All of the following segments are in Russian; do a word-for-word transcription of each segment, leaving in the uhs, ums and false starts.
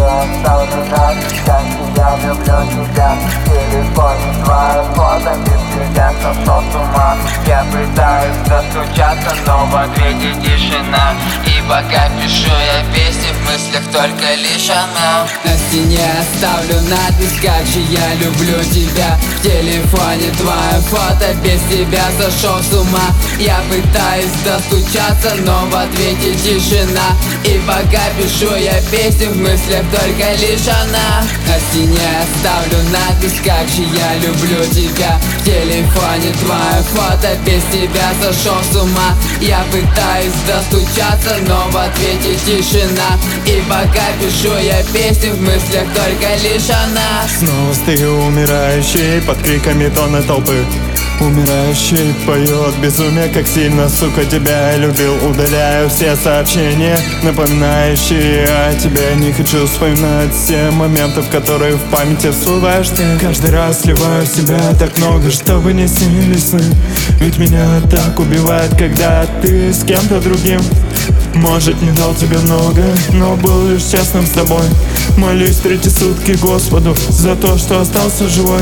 оставлю на дисках, я люблю тебя. В телефоне твое фото, без тебя сошел с ума. Я пытаюсь достучаться, но в ответе тишина. И пока пишу я песни, в мыслях только лишь она. На стене оставлю надпись, как же я люблю тебя. В телефоне твое фото, без тебя сошел с ума. Я пытаюсь достучаться, но в ответе тишина. И пока пишу я песни, в мыслях только лишь она. На стене оставлю надпись, как же я люблю тебя. В телефоне твое фото, без тебя сошел с ума. Я пытаюсь достучаться, но в ответе тишина. И пока пишу я песни, в мыслях только лишь она. Снова стою умирающий под криками тонны толпы. Умирающий поет безумие, как сильно, сука, тебя я любил. Удаляю все сообщения, напоминающие о тебе. Не хочу вспоминать все моменты, в которые в памяти всплываешь ты. Каждый раз сливаю в себя так много, чтобы не снились сны. Ведь меня так убивает, когда ты с кем-то другим. Может, не дал тебе много, но был лишь честным с тобой. Молюсь третьи сутки Господу за то, что остался живой.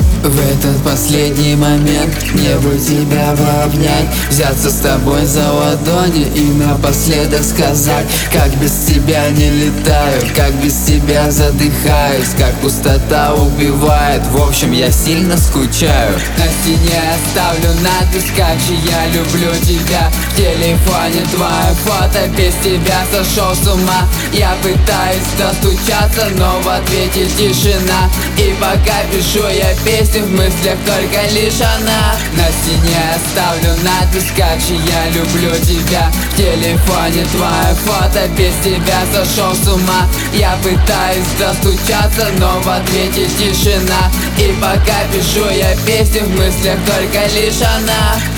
В этот последний момент мне бы тебя обнять, взяться с тобой за ладони и напоследок сказать: как без тебя не летаю, как без тебя задыхаюсь, как пустота убивает. В общем, я сильно скучаю. На стене оставлю надпись, как же я люблю тебя. В телефоне твое фото, без тебя сошел с ума. Я пытаюсь достучаться, но в ответе тишина. И пока пишу я песню, в мыслях только лишь она. На стене оставлю надпись, как же я люблю тебя. В телефоне твое фото, без тебя сошел с ума. Я пытаюсь достучаться, но в ответе тишина. И пока пишу я песню, в мыслях только лишь она.